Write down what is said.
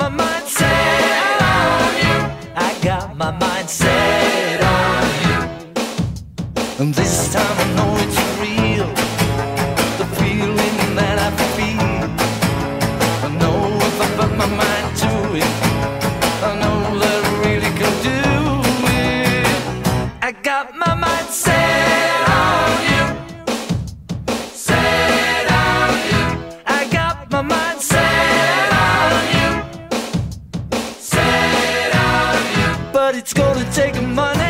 my mind set on you. I got my mind set on you. And this time I know it's real, the feeling that I feel. I know if I put my mind to it, I know that I really can do it. I got my mind set on you, set on you. I got my mind set on you, set on you. But it's gonna take money.